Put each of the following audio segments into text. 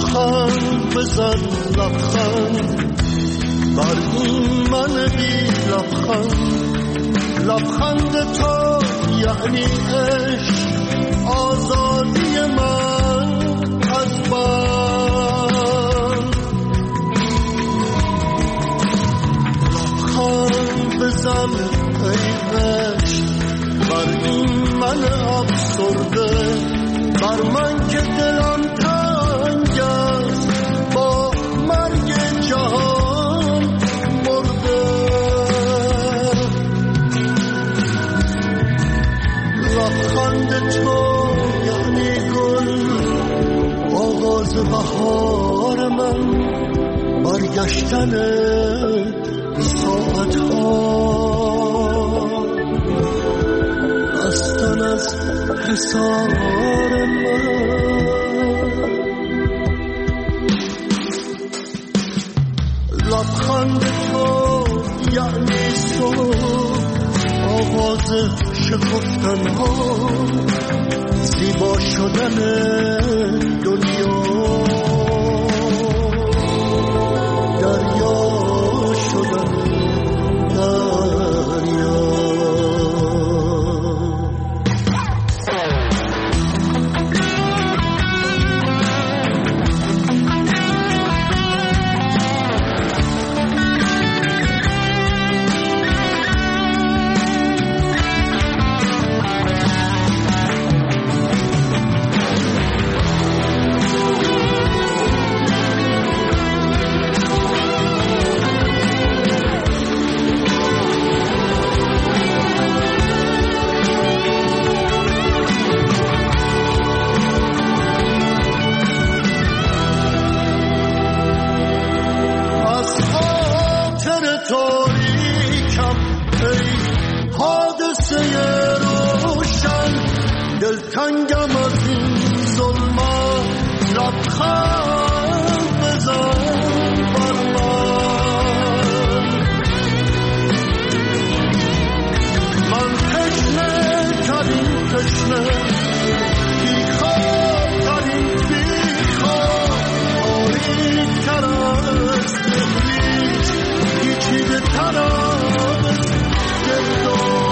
لبخند بزن لبخند بر این من بی لبخند. لبخند تو یعنی عشق، آزادی من از بند. لبخند بزن ای عشق بر این من افسرده، بر من که دلم تنگ است با مرگ جهان مرده. لبخند تو یعنی گل، آغاز بهار من، برگشتن ساعت ها، بستن از حصار من. لبخند تو یعنی صبح، آواز شکفتن ها، زیبا شدن دنیا، دریا شدن دریا. دلتنگم از این ظلمت، لبخند بزن بر من. من تشنه ترین تشنه، بیخواب ترین بیخواب، تاریک تر از تبریز، پیچیده تر از گردان.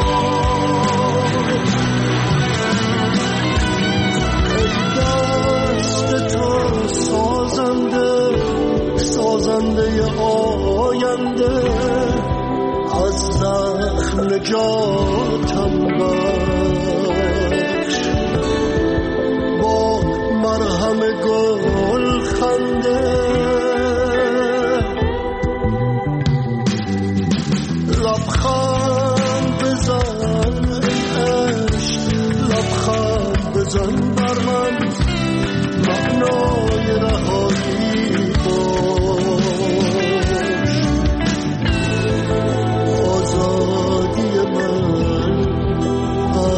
سازنده آینده، از زخم نجاتم بخش، با مرهم گل خنده. لبخند بزن عشق، لبخند بزن بر من، معنای رهایی باش، آزادی من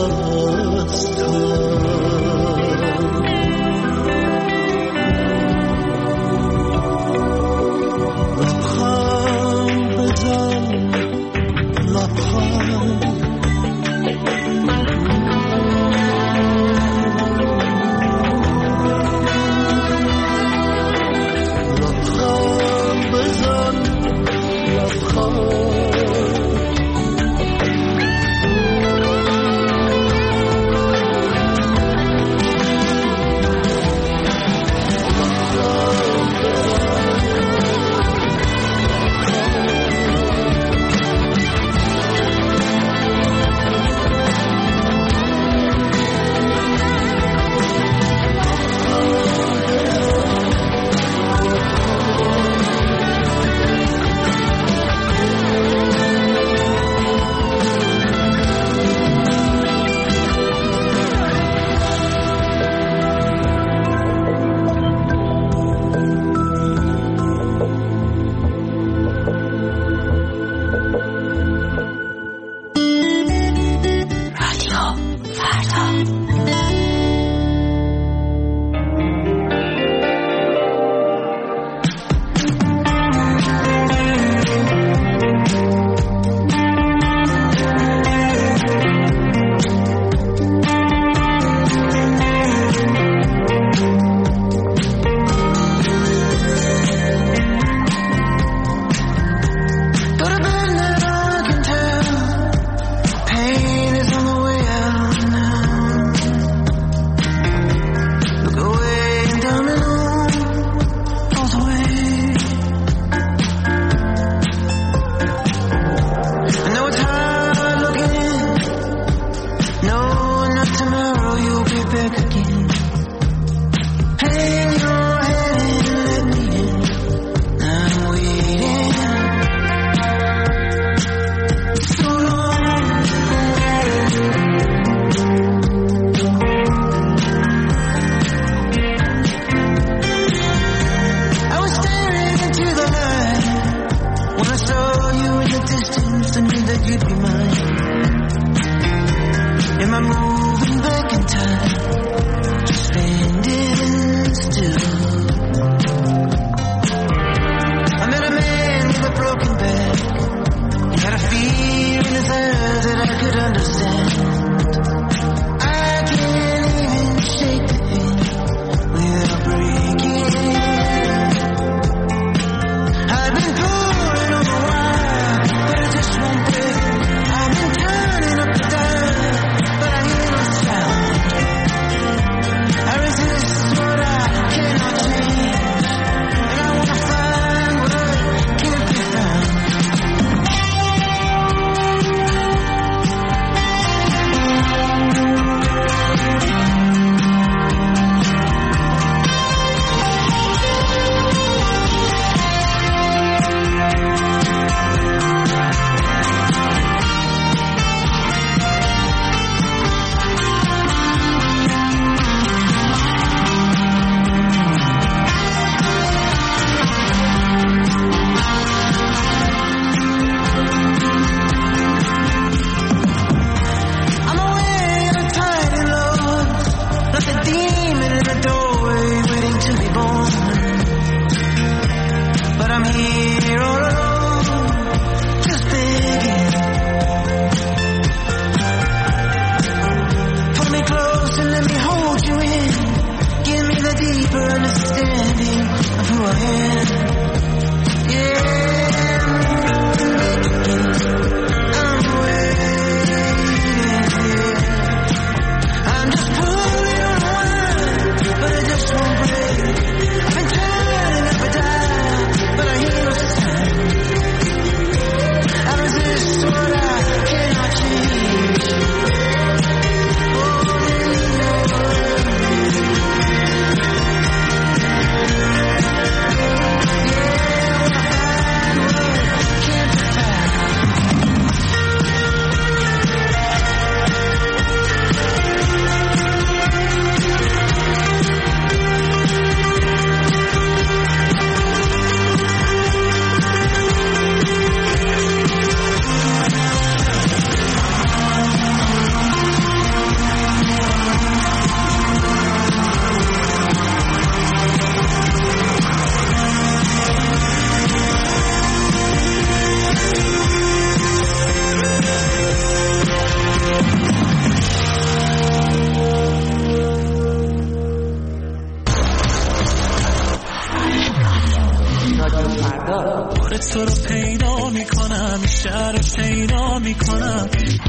رادیو فردا. بار تو رو پیدا میکنم، شهر رو شیدا میکنم.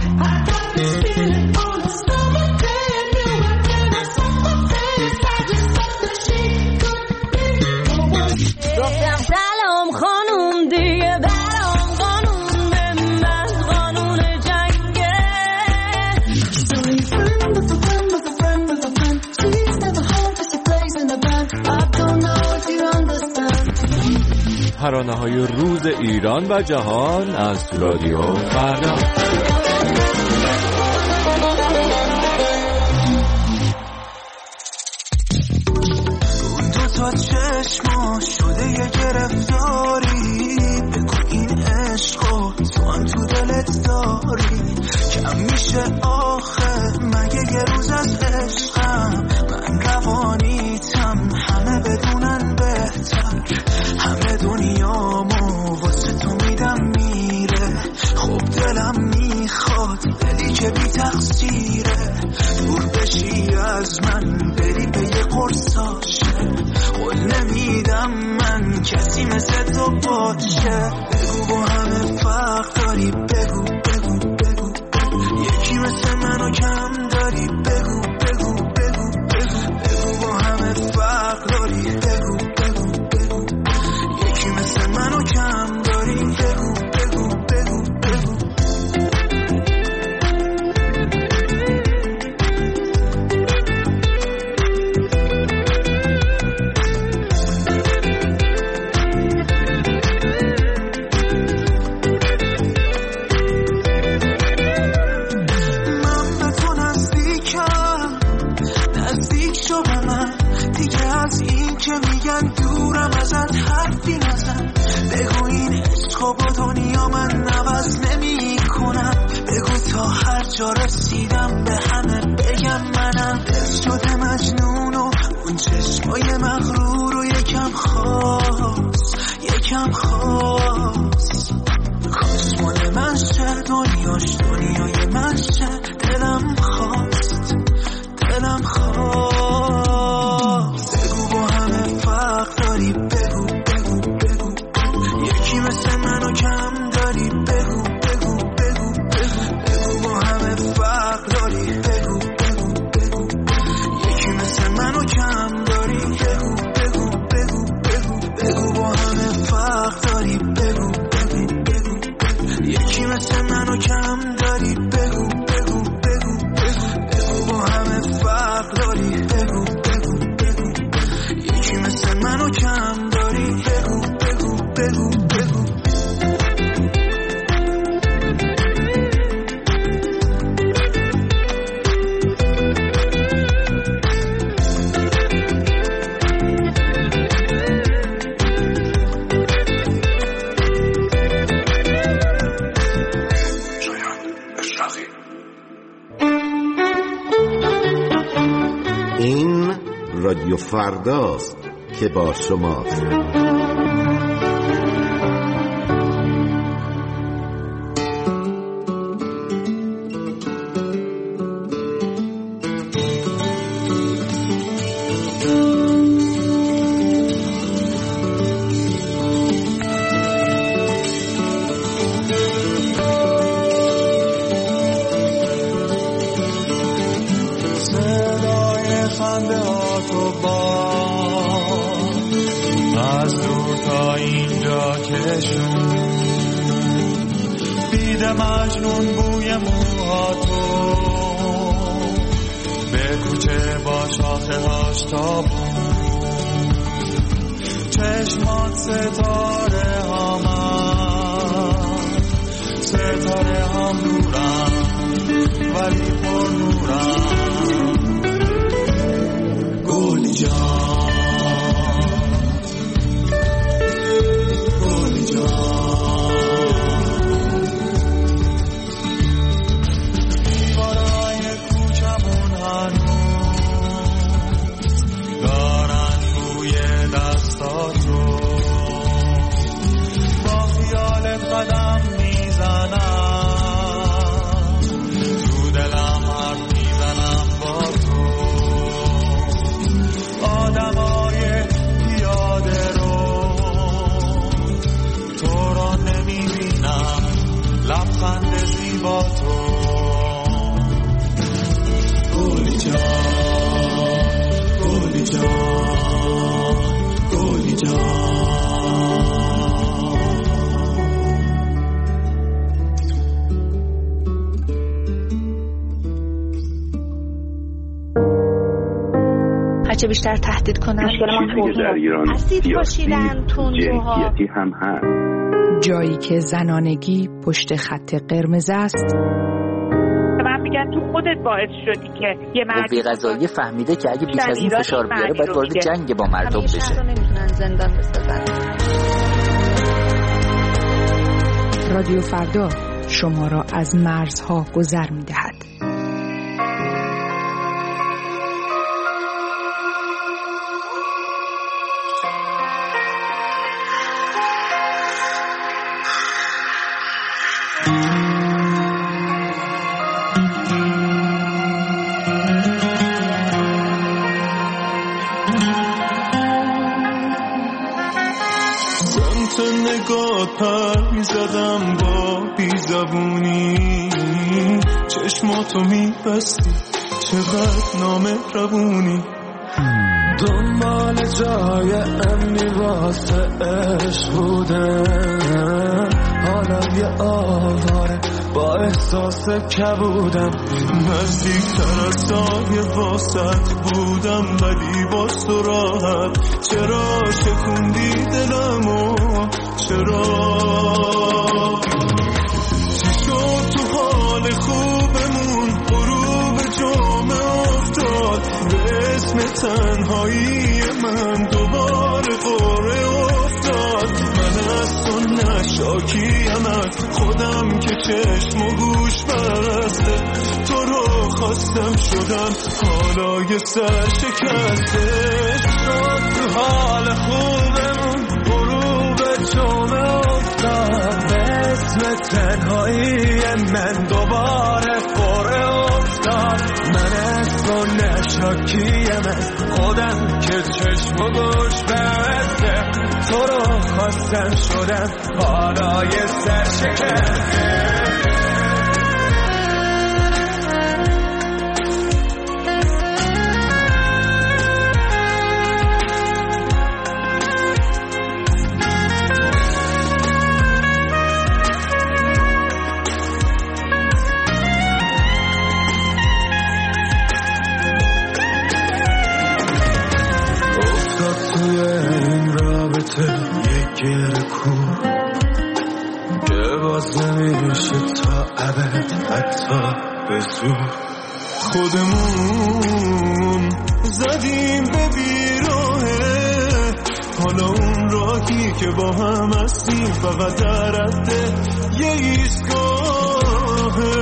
گفتم سلام خانوم دیگه برام قانون من قانون جنگه. ترانه‌های روز ایران و جهان از رادیو فردا. دو تا چشما شده یه گرفتاری، بگو این عشقو تو هم تو دلت داری. کم میشه آخه مگه یه روز از عشقم، من روانیتم همه بدونن بهتر. همه دنیامو واسه تو میدم میره، خب دلم میخواد دلی که بی تقصیره. دور بشی از من بری به یه قرصاشه، قول نمیدم من کسی مثل تو باشه. بگو با همه فرق داری، بگو بگو بگو بگو یکی مثل منو کم داری. بگو بگو بگو بگو بگو با همه فرق داری. بگو بگو بگو یکی مثل منو کم داری. بگو بگو بگو بگو با دنیا من نوز نمی کنم. بگو تا هر جا رسیدم به همه بگم منم. دل شده مجنون و اون چشمای مغرور و یکم خواست یکم خواست. کاش مال من شه دنیاش دنیای من شه. دلم خواست دلم خواست. بگو با همه فرق داری. بگو بگو بگو یکی مثل منو کم داری. بگو بگو بگو بگو با همه فرق داری. بگو بگو بگو یکی مثل منو کم داری. بگو بگو بگو بگو بگو با همه فرق داری. بگو بگو بگو یکی مثل منو کم داری. بگو بگو بگو بگو با همه فرق داری. بگو بگو بگو یکی مثل منو کم داری. بگو بگو بگو بگو این رادیو فرداست که با شماست. مجنون بوی موهاتو به کوچه با شاخه هاش تابون. چشمات ستاره هامن، ستاره هم نورم ولی پر نورم. گلی جان گلی جان قدم میزنم تو دلم حرف میزنم با تو. آدمای پیاده رو هرچه بیشتر تهدید کنن. چیزی که در ایران سیاسی جنسیتی هم هست. جایی که زنانگی پشت خط قرمز است. من میگم تو خودت باعث شدی که یه مردی قضایی فهمیده که اگه بیش از این فشار بیاره باید وارد جنگ با مردم بشه. نمیتونن زندان بسازن. رادیو فردا شما را از مرزها گذر می‌دهد. پر میزدم با بیزبونی، چشماتو میبستی چقدر نامهربونی. دنبال جای امنی واسه عشق بودم، حالا یه آواره با احساس کبودم. نزدیکتر از سایه واسط بودم ولی باز تو راحت. چرا شکوندی دلمو؟ چرا؟ چی شد تو حال خوبمون غروب جمعه افتاد؟ به اسم تنهایی من دوباره قره افتاد. من از تو نشاکیم از خودم که چشم و گوش برسته. تو رو خواستم شدم حالا یه سر شکسته. شد تو حال خوبمون غروب جمعه افتاد. به اسم تنهایی من دوباره قره افتاد. من از تو نشاکیم از خودم که چشم و گوش برسته. تو رو خواستم شدم حالا یه سر شکسته. خودمون زدیم به بیراهه، حالا اون راهی که با هم هستیم فقط در رده یه ایستگاهه.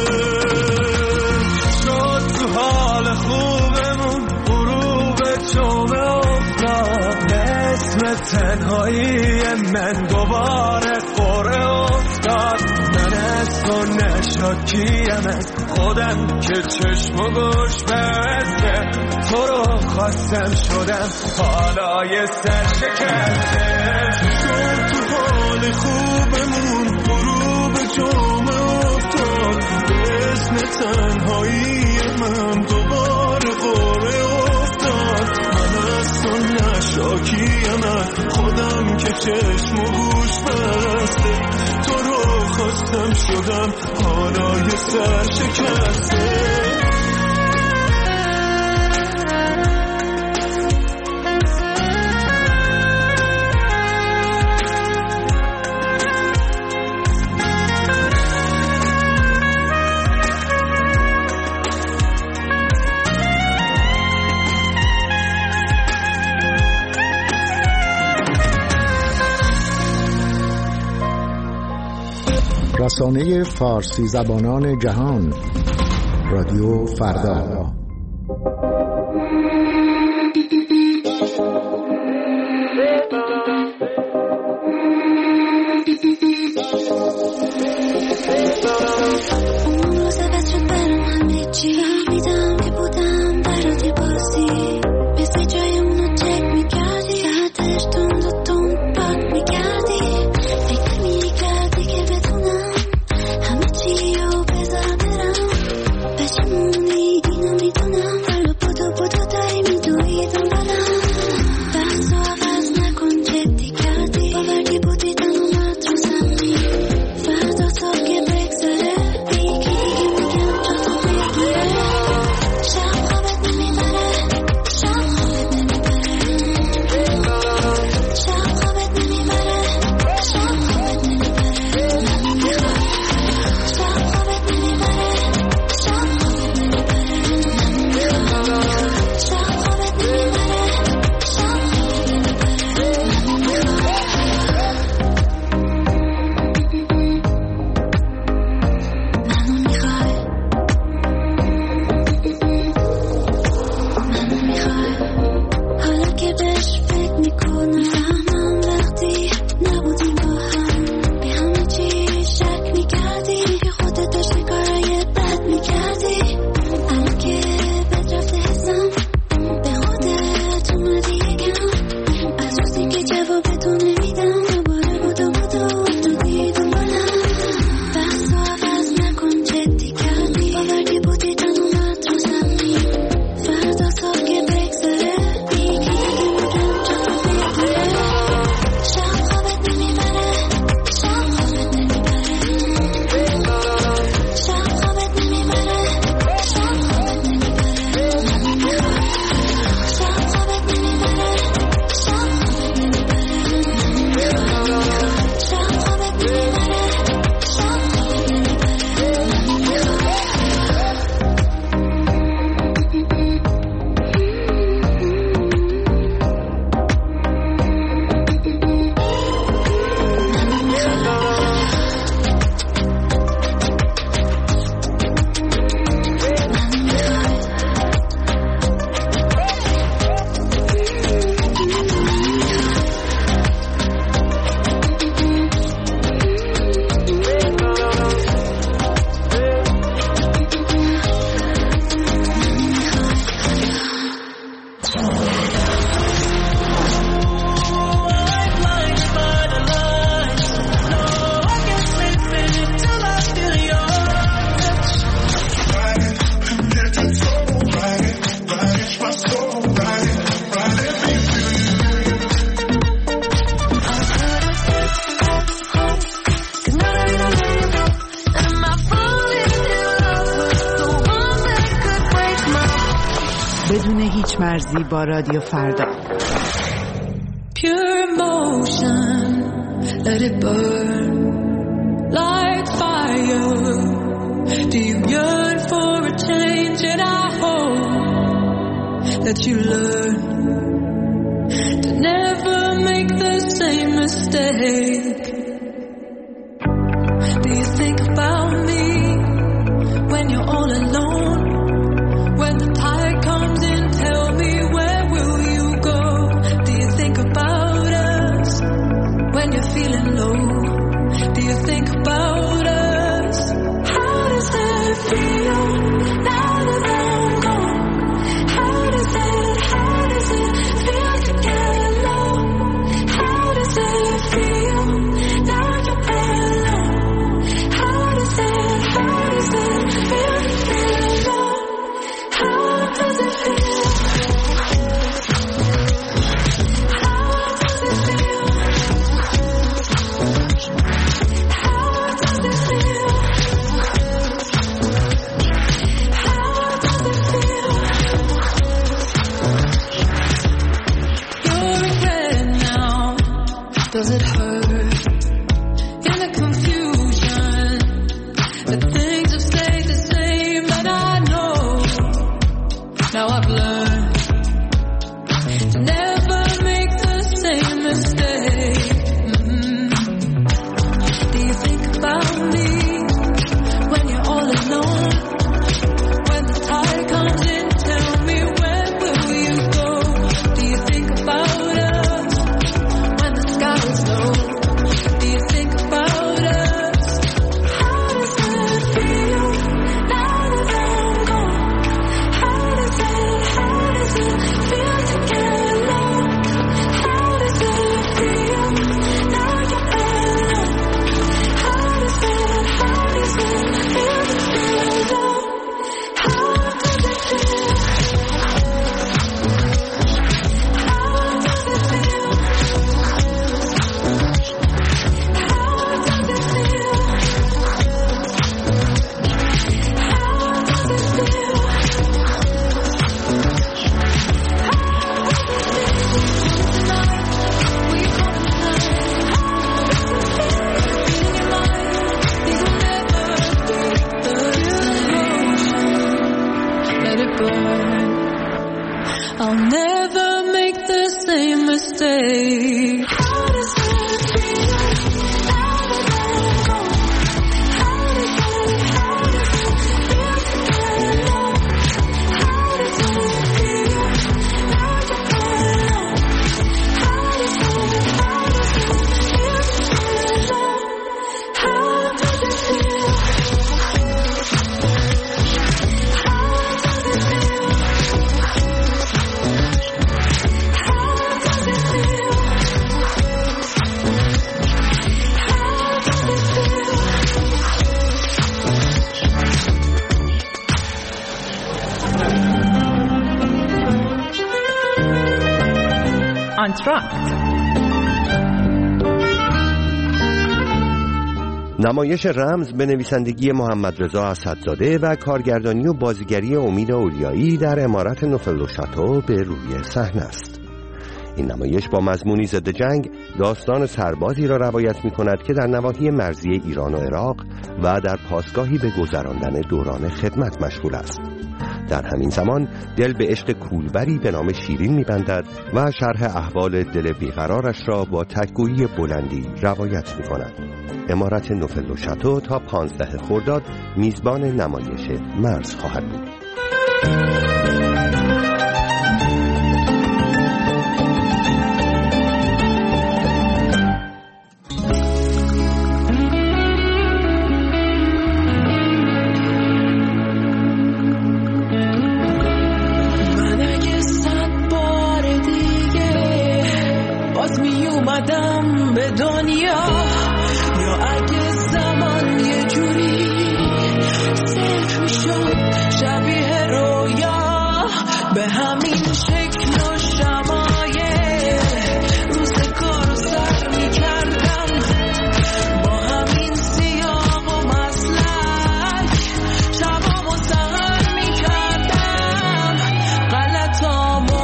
شد تو حال خوبمون غروب جمعه افتاد. به اسم تنهایی من دوباره قره افتاد. من از تو نشاکیم از خودم که چشم و گوش بسته. تو رو خواستم شدم حالا یه سر شکسته. شد تو حال خوبمون غروب جمعه افتاد. به اسم تنهایی من دوباره قره افتاد. من از تو نشاکیم از خودم که چشم و گوش بسته. تو رو خواستم شدم حالا یه سر شکسته. رسانه فارسی زبانان جهان، رادیو فردا. اون روز بد شد برام همه چی، فهمیدم که بودم برات بازی. مثل جای اونو چک میکردی، ساعتش تند و تند پاک میکردی. فکر میکردی که بتونم همه چی رو بذارم برم. پشمونی اینو میدونم، حالا بدو داری میدوی دنبالم. بحث و عوض نکن، چک فرزی با رادیو فردا. Pure emotion, let it burn like fire. Do you yearn for a change? And I hope that you learn to never make the same mistake. Do you think about me when you're all alone? When the tide comes in, tell me, where will you go? Do you think about us when you're feeling low? Do you think about us? How does it feel now that I'm gone? How does it feel to get alone? How does it feel now you're alone? How does it feel to feel alone? How does it feel? Does it hurt in the confusion that things have stayed the same? But I know now I've learned to never make the same mistake. Do you think about me when you're all alone? When the tide comes in, tell me, where will you go? Do you think about us when the sky is low? Do you think about us? How does it feel now that I'm gone? How does it feel to get alone? How does it feel now you're alone? How does it feel to feel alone? How does it feel? Let it burn. I'll never make the same mistake. How does it feel now that I'm gone? How does it feel to get alone? How does it feel now you're alone? How does it feel to feel alone? How does it feel? آنتراکت. نمایش رمز به نویسندگی محمد رضا اسدزاده و کارگردانی و بازیگری امید اولیایی در عمارت نوفل شاتو به روی صحنه است. این نمایش با مضمونی ضد جنگ داستان سربازی را روایت می کند که در نواحی مرزی ایران و عراق و در پاسگاهی به گذراندن دوران خدمت مشغول است. در همین زمان دل به عشق کولبری به نام شیرین می‌بندد و شرح احوال دل بیقرارش را با تک‌گویی بلندی روایت می‌کند. عمارت نوفل شاتو تا 15 خرداد میزبان نمایش مرز خواهد بود. به دنیا یا اگه زمان یه جوری صرف شد شبیه رویا به همین شکل و شمایه روز کارو سر میکردم با همین سیاق و مسلک شبامو سهر میکردم غلطامو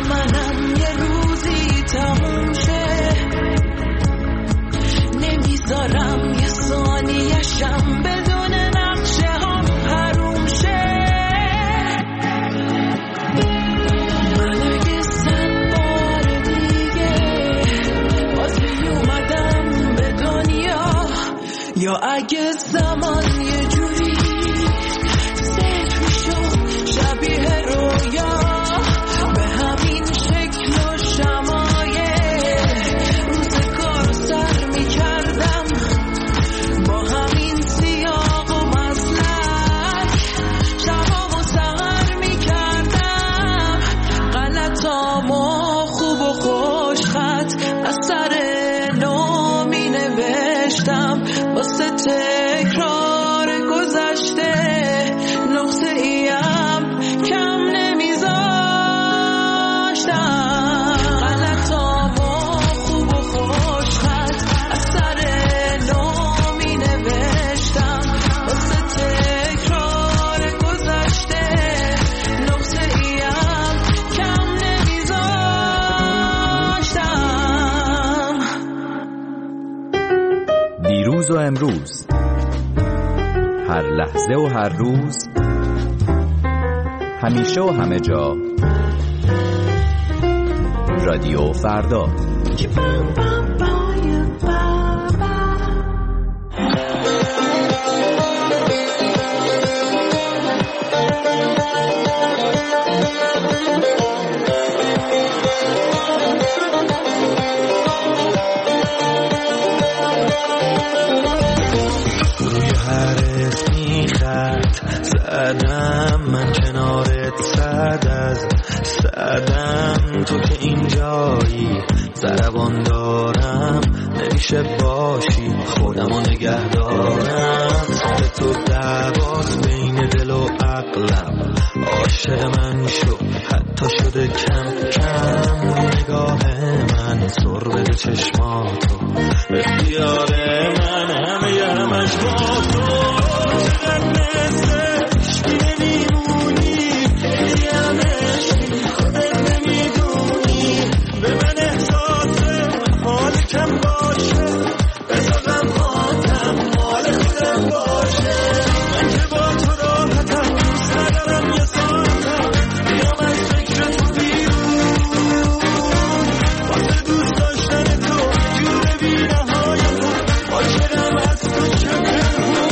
منم یه روزی تموم شه، نمیذارم یه ثانیه‌شم بدون نقشه هم حروم شه. من اگه 100 بار دیگه بازی اومدم به دنیا، یا اگه زمان یه جوری ست میشد شبیه رویا، به همین شکل و شمایل روزگار سر میکردم، با همین سیاق و مسلک شبا و سهر میکردم، غلطامو خوب و خوش خط از سر نو می نوشتم، واسه تکرار گذشته نقطه ایم کم نمیذاشتم، غلطامو خوب و خوش خط از سر نو می نوشتم، واسه تکرار گذشته نقطه ایم کم نمیذاشتم. دیروز و امروز، هر لحظه و هر روز، همیشه و همه جا، رادیو فردا. روی هر اسمی خط زدم، من کنارت صد از صدم، تو که اینجایی ضربان دارم، نمیشه باشی خودمو نگه دارم، به تو دعواست بین دل و عقلم، عاشق من شو حتی شده کم کم، نگاه من سر بده چشماتو، اختیار من همش با تو، چقدر نزدش نمیمونی، همش خودت نمیدونی، به من احساس حال کم باشه، بذارم خاطم مال خودم باشه، من که با تو راحتم، دوست ندارم یه ساعتم بیام از فکر تو بیرون، واسه دوست داشتن تو جور بی‌نهایتم، عاشقم از تو چقدر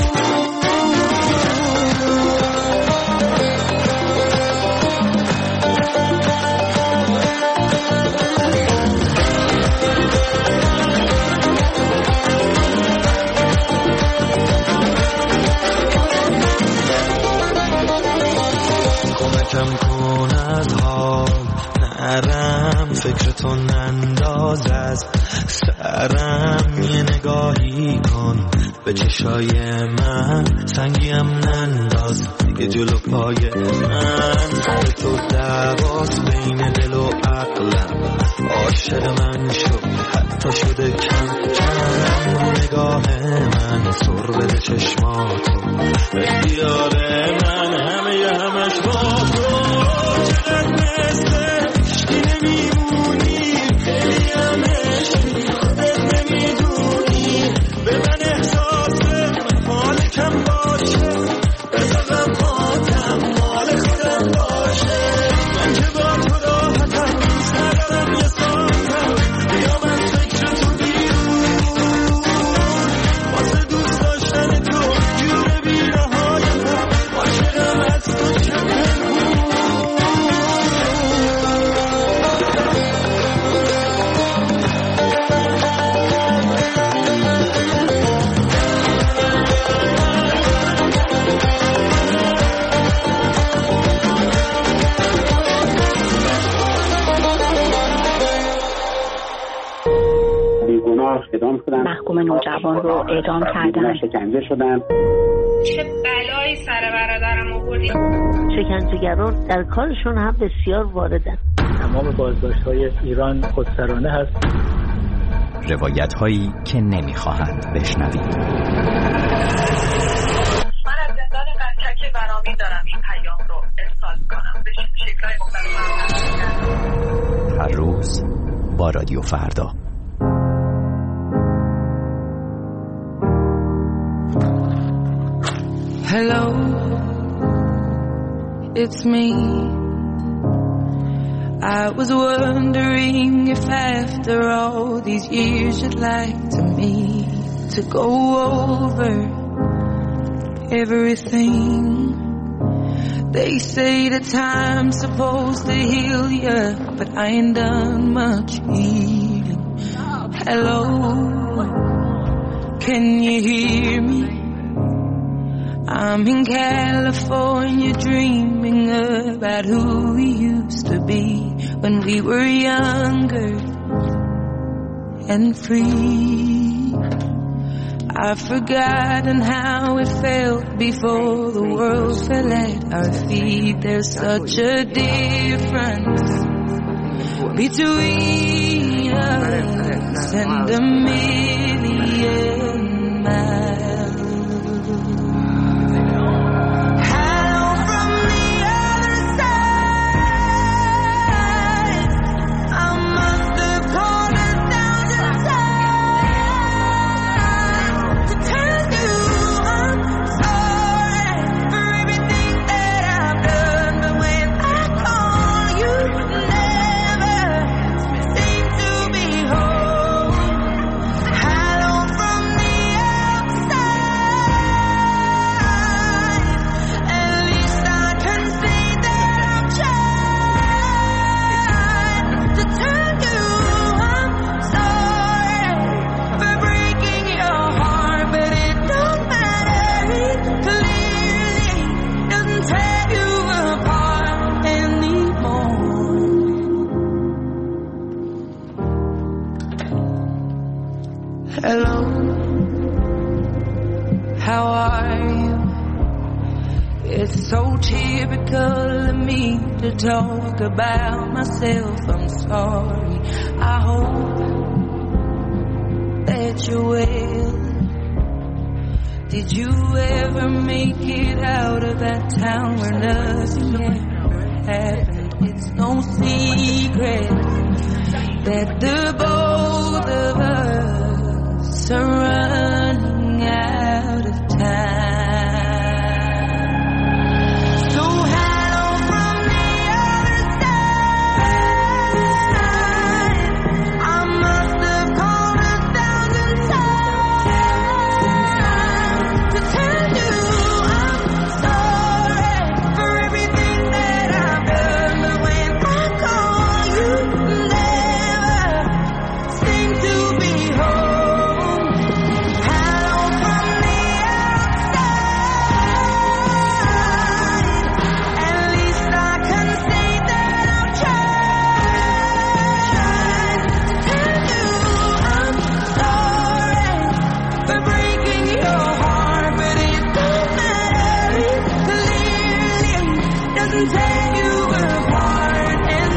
کم کن از حال نرم، فکرتو ننداز از سرم، یه نگاهی کن به چشای من، سنگیم ننداز دیگه جلو پای من، سر تو دعواست بین دل و عقلم، عاشق من شو حتی شده کم کم، نگاه من سر بده چشماتو، اختیار من همش با تو، چقدر نزدش نمیمونی، همش خودت نمیدونی، به من احساس حال کم باشه، بذارم خاطم مال خودم باشه، من که با تو راحتم، دوست ندارم یه ساعتم بیام از فکر تو بیرون، واسه دوست داشتن تو جور بی‌نهایتم، عاشقم از تو چقدر محکوم نوجوان رو اعدام کردن، شکنجه شدن. چه بلایی سر برادرم آوردی؟ شکنجهگران در کارشون هم بسیار واردن. تمام بازداشت‌های ایران خودسرانه هست. روایت هایی که نمیخواهند بشنوید. من از زندان قنچک برامی دارم این پیام رو ارسال کنم به شکل‌های مختلف. هر روز با رادیو فردا. Hello, it's me. I was wondering if after all these years you'd like me to go over everything. They say that time's supposed to heal ya, but I ain't done much healing. Hello, can you hear me? I'm in California dreaming about who we used to be when we were younger and free. I've forgotten how it felt before the world fell at our feet. There's such a difference between us and a million miles. Hello from the other side. I must have called 1,000 times to tell you I'm sorry for everything that I've done. But when I call, you never seem to be home. Hello from the outside. At least I can say that I've tried to tell you I'm sorry for breaking your heart, but it don't matter. It clearly doesn't tear you apart anymore. Hello, how are you? It's so typical of me to talk about myself. I'm sorry. I hope that you're well. Did you ever make it out of that town where nothing ever happened? It's no secret that the both of us are running out of time. So hello from the other side. I must have called 1,000 times to tell you I'm sorry for everything that I've done. But when I call, you never seem to be home. Hello from the outside. At least I can say that I've tried to tell you I'm sorry for breaking your heart, but it don't matter. It clearly doesn't tear you apart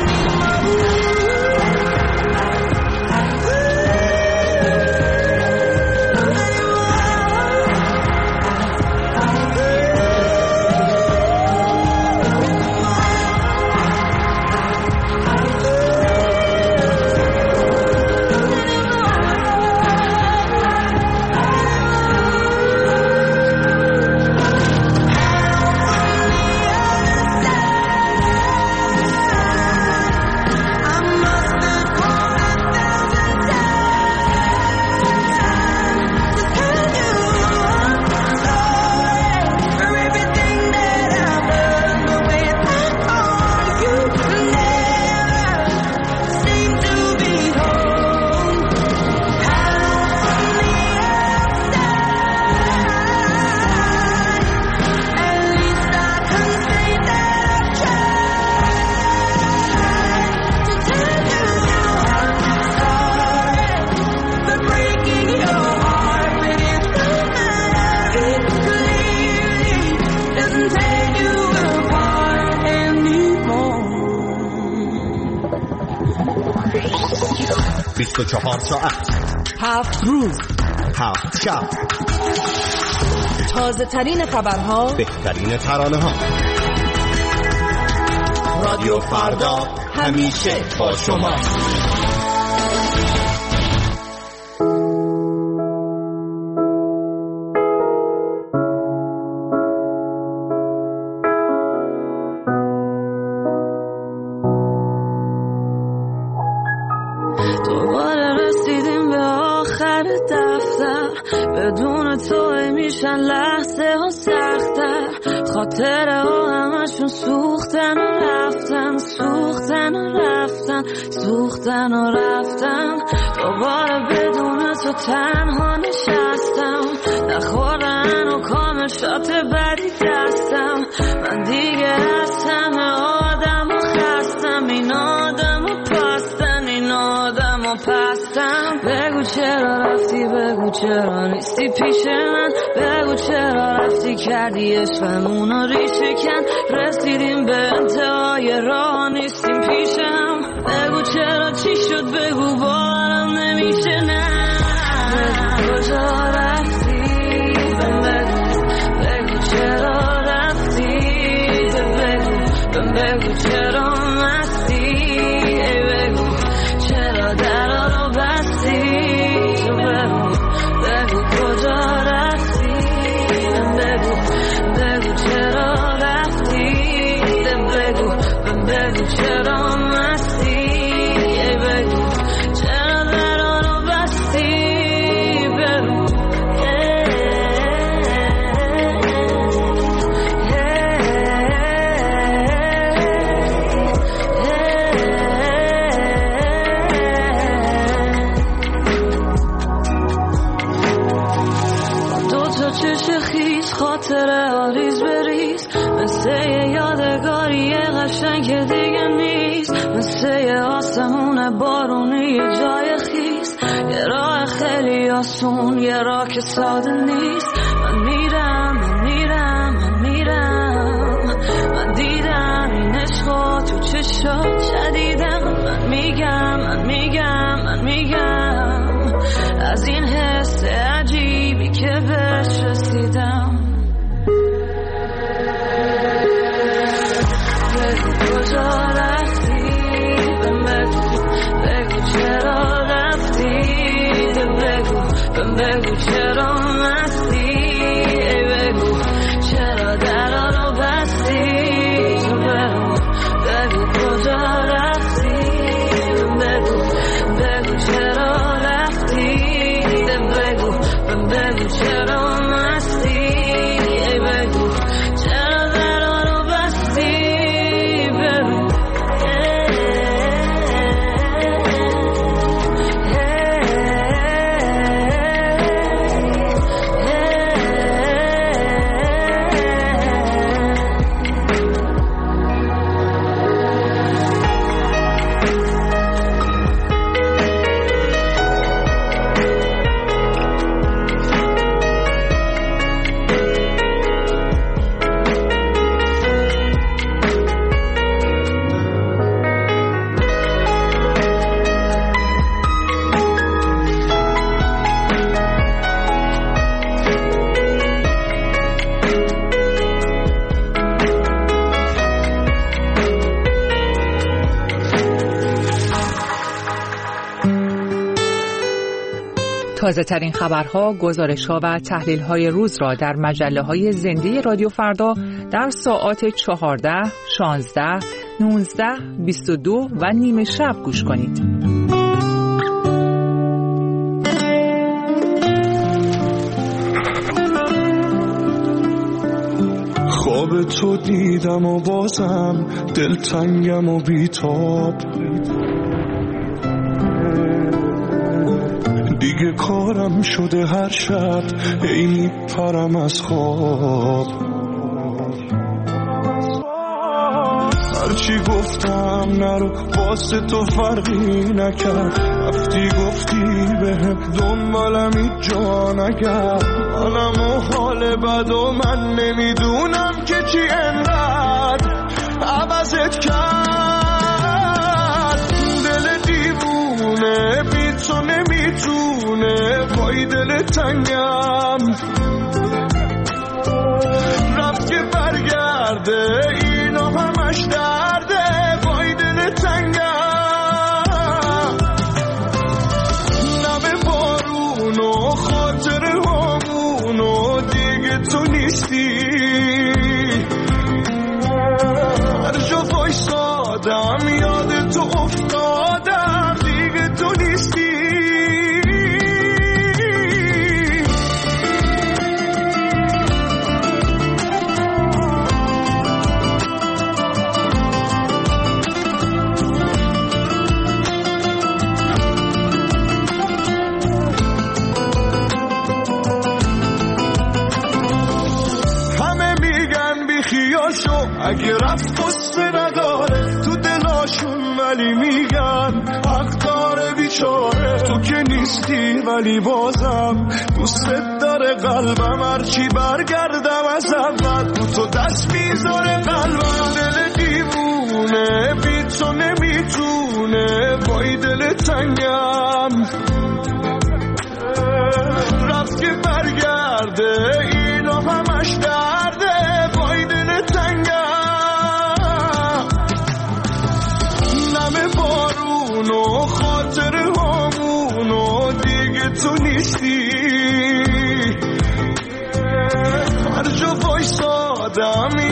anymore. 24 ساعت 7 روز 7 شب تازه ترین خبرها، بهترین ترانه ها. رادیو فردا همیشه با شما. بدون توی میشن لحظه ها سختر، خاطره ها همشون سوختن و رفتن، سوختن و رفتن، سوختن و رفتن. دوباره بدون تو تنها نشستم، نخوردن و کامل شات بدی دستم. من دیگه از همه آدم و خستم، این آدم و پستن، این آدم و پستم. بگو چرا رفتی، بگو چرا نیستی پیش من، بگو چرا رفتی کردی عشقمونو ریشه کن. رسیدیم به انتهای راه نیستیم پیش هم، بگو چرا چی شد، بگو باورم نمیشه. نه بگو کجا رفتی، بگو چرا رفتی، بگو چرا مستی، بگو چرا درا رو بستی. تو بگو کجا رفتی، بگو چرا رفتی، بگو چرا مستی، بگو چرا درا رو بستی. چش خیز خاطره آریز بریز، مثل یه یادگاری قشنگ که دیگه نیست، مثل یه آسمون بارونی یه جای خیز، یه راه خیلی آسون، یه راه که ساده نیست. من میرم من دیدم این عشقا تو چشات شدیدم. من میگم از این حس عجیبی که بهش رسیدم. بگو کجا رفتی، بگو چرا رفتی، بگو چرا مستی، بگو چرا درا رو بستی. تو بگو کجا رفتی، بگو چرا رفتی، بگو چرا مستی، بگو چرا درا رو بستی. تازه ترین خبرها، گزارش‌ها و تحلیل‌های روز را در مجله‌های زنده رادیو فردا در ساعات 14, 16, 19, 22 و نیمه شب گوش کنید. خواب تو دیدم و بازم دلتنگم و بیتاب، دیگه کارم شده هر شب ای میپرم از خواب. هرچی گفتم نرو واسه تو فرقی نکرد، رفتی گفتی بهم دنبالم هیچ جا نگرد. منم و حال بد و من نمیدونم که چی انقدر عوضت کرد. دل دیوونه بی تو نمیتونه، وای دل تنگم رفت که برگرده، اینا همش درده. دادم یاد تو افتادم دیگه تو نیستی اگه رفت قصه نداره تو دلاشون ولی میگن حق داره بیچاره تو که نیستی ولی بازم دوستت داره قلبم هرچی برگردم از اول تو دست میذاره قلبم دل دیوونه بی تو نمیتونه وای دل تنگم رفت که برگرده اینا همش درده وای دل تنگم بارونو خاطر همونو دیگه تو نیستی هر جا وایسادم